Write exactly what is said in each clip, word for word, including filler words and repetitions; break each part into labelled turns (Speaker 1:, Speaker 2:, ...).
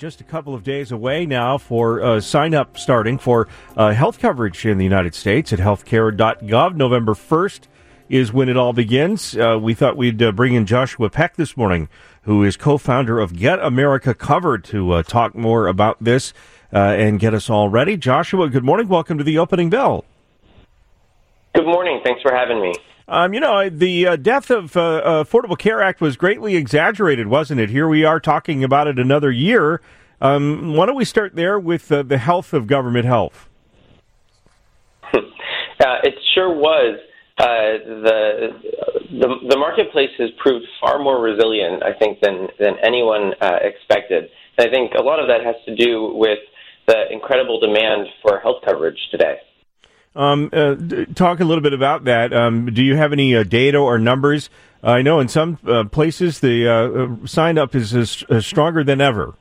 Speaker 1: Just a couple of days away now for uh, sign-up starting for uh, health coverage in the United States at healthcare dot gov. November first is when it all begins. Uh, we thought we'd uh, bring in Joshua Peck this morning, who is co-founder of Get America Covered, to uh, talk more about this uh, and get us all ready. Joshua, good morning. Welcome to the opening bell.
Speaker 2: Good morning. Thanks for having me.
Speaker 1: Um, you know, the uh, death of uh, Affordable Care Act was greatly exaggerated, wasn't it? Here we are talking about it another year. Um, why don't we start there with uh, the health of government health?
Speaker 2: uh, it sure was. Uh, the, the the marketplace has proved far more resilient, I think, than than anyone uh, expected. And I think a lot of that has to do with the incredible demand for health coverage today.
Speaker 1: Um, uh, talk a little bit about that. Um, do you have any uh, data or numbers? Uh, I know in some uh, places the uh, sign up is as, as stronger than ever.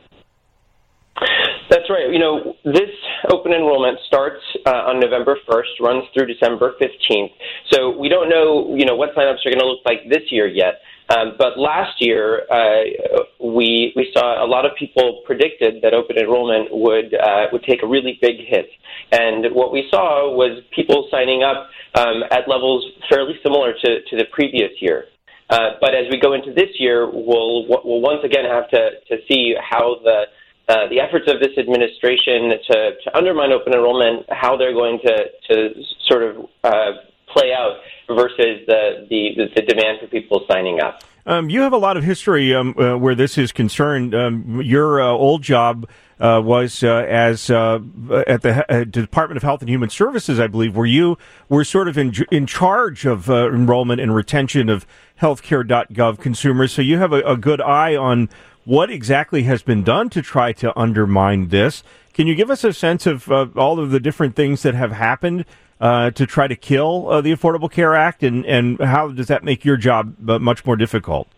Speaker 2: That's right. You know, this open enrollment starts uh, on November first, runs through December fifteenth. So we don't know, you know, what signups are going to look like this year yet. Um, but last year, uh, we we saw a lot of people predicted that open enrollment would uh, would take a really big hit. And what we saw was people signing up um, at levels fairly similar to, to the previous year. Uh, but as we go into this year, we'll we'll once again have to, to see how the uh, the efforts of this administration to, to undermine open enrollment, how they're going to, to sort of uh, play out versus the, the, the demand for people signing up.
Speaker 1: Um, you have a lot of history um, uh, where this is concerned. Um, your uh, old job uh, was uh, as uh, at the uh, Department of Health and Human Services, I believe, where you were sort of in, in charge of uh, enrollment and retention of healthcare dot gov consumers. So you have a, a good eye on what exactly has been done to try to undermine this. Can you give us a sense of uh, all of the different things that have happened Uh, to try to kill uh, the Affordable Care Act, and, and how does that make your job uh, much more difficult?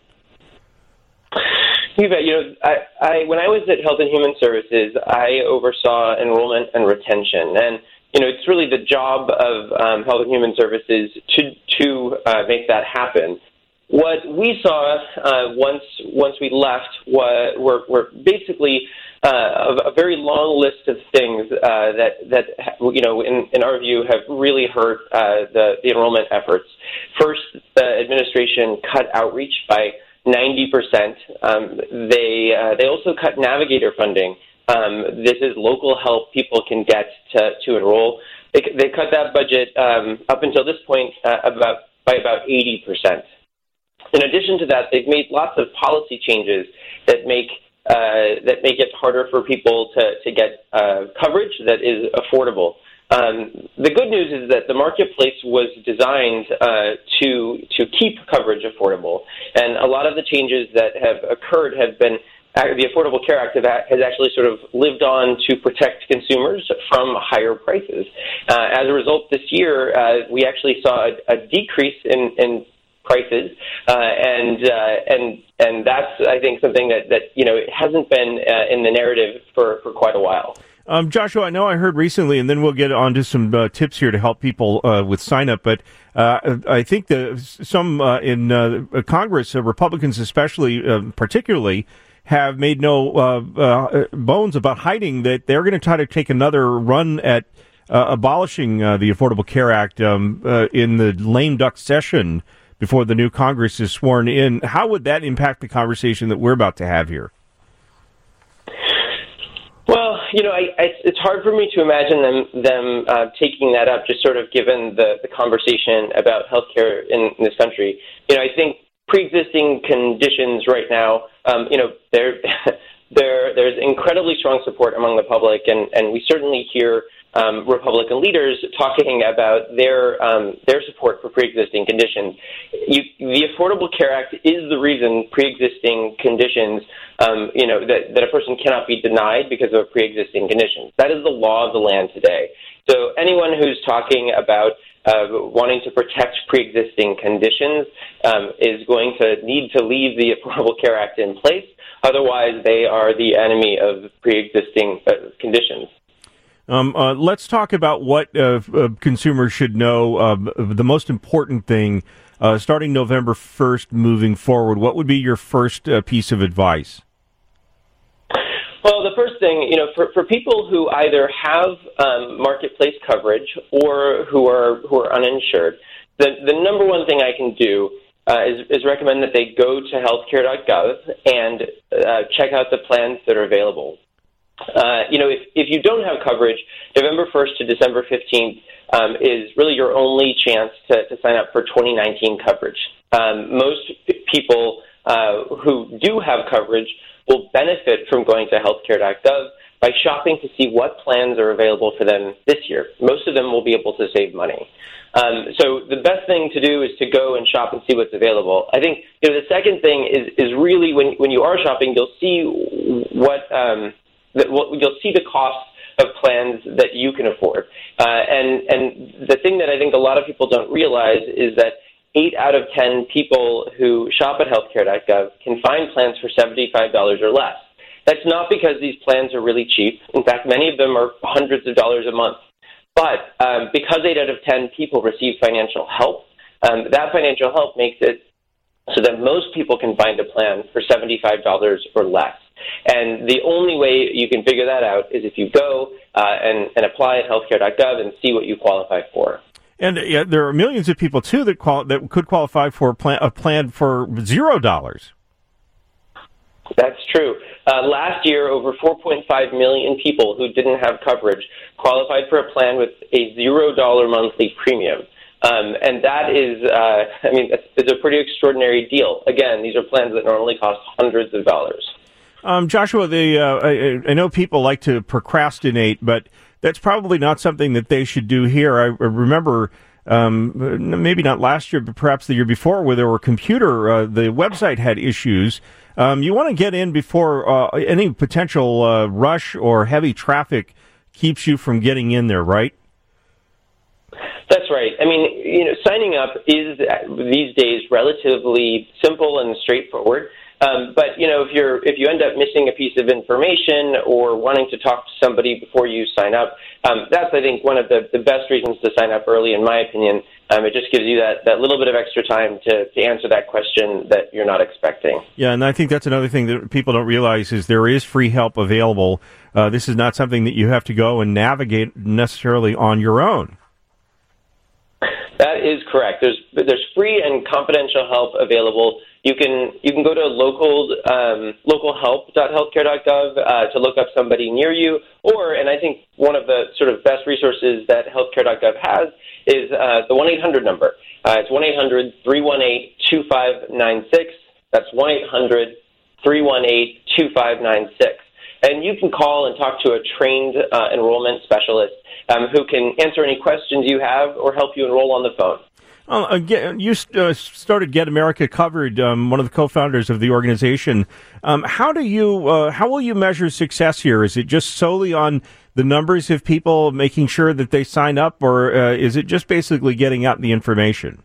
Speaker 2: You bet. You know, I, I, when I was at Health and Human Services, I oversaw enrollment and retention, and you know, it's really the job of um, Health and Human Services to to uh, make that happen. What we saw uh, once once we left was, were, were basically Uh, a, a very long list of things uh, that, that you know, in, in our view, have really hurt uh, the, the enrollment efforts. First, the administration cut outreach by ninety percent. Um, they uh, they also cut navigator funding. Um, this is local help people can get to, to enroll. They, they cut that budget um, up until this point uh, about by about eighty percent. In addition to that, they've made lots of policy changes that make Uh, that make it harder for people to, to get uh, coverage that is affordable. Um, the good news is that the marketplace was designed uh, to to keep coverage affordable, and a lot of the changes that have occurred have been uh, the Affordable Care Act has actually sort of lived on to protect consumers from higher prices. Uh, as a result, this year uh, we actually saw a, a decrease in, in prices, uh, and uh, and and that's, I think, something that, that you know, it hasn't been uh, in the narrative for, for quite a while.
Speaker 1: Um, Joshua, I know I heard recently, and then we'll get on to some uh, tips here to help people uh, with sign-up, but uh, I think the, some uh, in uh, Congress, uh, Republicans especially, uh, particularly, have made no uh, uh, bones about hiding that they're going to try to take another run at uh, abolishing uh, the Affordable Care Act um, uh, in the lame duck session before the new Congress is sworn in. How would that impact the conversation that we're about to have here?
Speaker 2: Well, you know, I, I, it's hard for me to imagine them them uh, taking that up, just sort of given the, the conversation about healthcare in, in this country. You know, I think pre-existing conditions right now, um, you know, there there there's incredibly strong support among the public, and, and we certainly hear Um, Republican leaders talking about their um, their support for pre-existing conditions. You, the Affordable Care Act is the reason pre-existing conditions, um, you know, that, that a person cannot be denied because of a pre-existing condition. That is the law of the land today. So anyone who's talking about uh, wanting to protect pre-existing conditions um, is going to need to leave the Affordable Care Act in place. Otherwise, they are the enemy of pre-existing uh, conditions.
Speaker 1: Um, uh, let's talk about what uh, uh, consumers should know. Uh, the most important thing, uh, starting November first, moving forward. What would be your first uh, piece of advice?
Speaker 2: Well, the first thing, you know, for, for people who either have um, marketplace coverage or who are who are uninsured, the, the number one thing I can do uh, is, is recommend that they go to healthcare dot gov and uh, check out the plans that are available. Uh, you know, if, if you don't have coverage, November first to December fifteenth um, is really your only chance to, to sign up for twenty nineteen coverage. Um, most people uh, who do have coverage will benefit from going to healthcare dot gov by shopping to see what plans are available for them this year. Most of them will be able to save money. Um, so the best thing to do is to go and shop and see what's available. I think you know the second thing is is really when when you are shopping, you'll see what um, that you'll see the cost of plans that you can afford. Uh, and and the thing that I think a lot of people don't realize is that eight out of ten people who shop at healthcare dot gov can find plans for seventy-five dollars or less. That's not because these plans are really cheap. In fact, many of them are hundreds of dollars a month. But um, because eight out of ten people receive financial help, um, that financial help makes it so that most people can find a plan for seventy-five dollars or less. And the only way you can figure that out is if you go uh, and, and apply at healthcare dot gov and see what you qualify for.
Speaker 1: And uh, there are millions of people, too, that qual- that could qualify for a plan, a plan for zero dollars.
Speaker 2: That's true. Uh, last year, over four point five million people who didn't have coverage qualified for a plan with a zero dollar monthly premium. Um, and that is, uh, I mean, it's, it's a pretty extraordinary deal. Again, these are plans that normally cost hundreds of dollars.
Speaker 1: Um, Joshua, the, uh, I, I know people like to procrastinate, but that's probably not something that they should do here. I remember um, maybe not last year, but perhaps the year before, where there were computer, uh, the website had issues. Um, you want to get in before uh, any potential uh, rush or heavy traffic keeps you from getting in there, right?
Speaker 2: That's right. I mean, you know, signing up is these days relatively simple and straightforward. Um, but you know, if you're if you end up missing a piece of information or wanting to talk to somebody before you sign up, um, that's I think one of the, the best reasons to sign up early, in my opinion. Um, it just gives you that, that little bit of extra time to, to answer that question that you're not expecting.
Speaker 1: Yeah, and I think that's another thing that people don't realize is there is free help available. Uh, this is not something that you have to go and navigate necessarily on your own.
Speaker 2: That is correct. There's there's free and confidential help available. You can you can go to local um, localhelp dot healthcare dot gov uh, to look up somebody near you, or and I think one of the sort of best resources that healthcare dot gov has is uh, the one eight hundred number. Uh, it's one eight hundred three one eight two five nine six. That's one eight hundred three one eight two five nine six. And you can call and talk to a trained uh, enrollment specialist um, who can answer any questions you have or help you enroll on the phone.
Speaker 1: Uh, again, you uh, started Get America Covered, um, one of the co-founders of the organization. Um, how do you, uh, how will you measure success here? Is it just solely on the numbers of people making sure that they sign up, or uh, is it just basically getting out the information?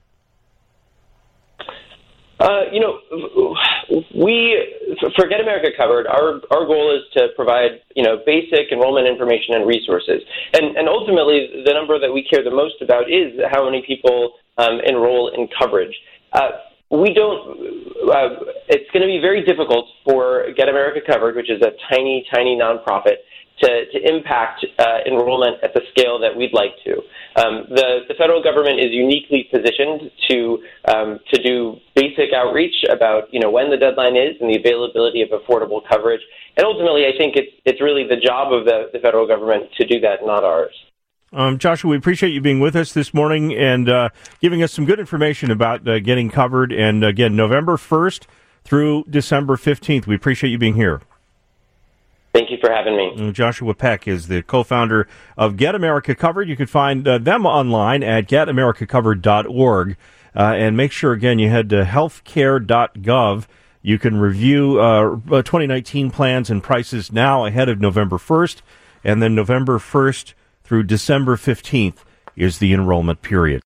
Speaker 2: Uh, you know, we, for Get America Covered, our our goal is to provide, you know, basic enrollment information and resources. And, and ultimately, the number that we care the most about is how many people um, enroll in coverage. Uh, we don't, uh, it's going to be very difficult for Get America Covered, which is a tiny, tiny nonprofit, to, to impact uh, enrollment at the scale that we'd like to. Um, the, the federal government is uniquely positioned to um, to do basic outreach about, you know, when the deadline is and the availability of affordable coverage. And ultimately, I think it's it's really the job of the, the federal government to do that, not ours.
Speaker 1: Um, Joshua, we appreciate you being with us this morning and uh, giving us some good information about uh, getting covered. And again, November first through December fifteenth. We appreciate you being here.
Speaker 2: Thank you for having me.
Speaker 1: Joshua Peck is the co-founder of Get America Covered. You can find uh, them online at get america covered dot org. Uh, and make sure, again, you head to healthcare dot gov. You can review uh, twenty nineteen plans and prices now ahead of November first. And then November first through December fifteenth is the enrollment period.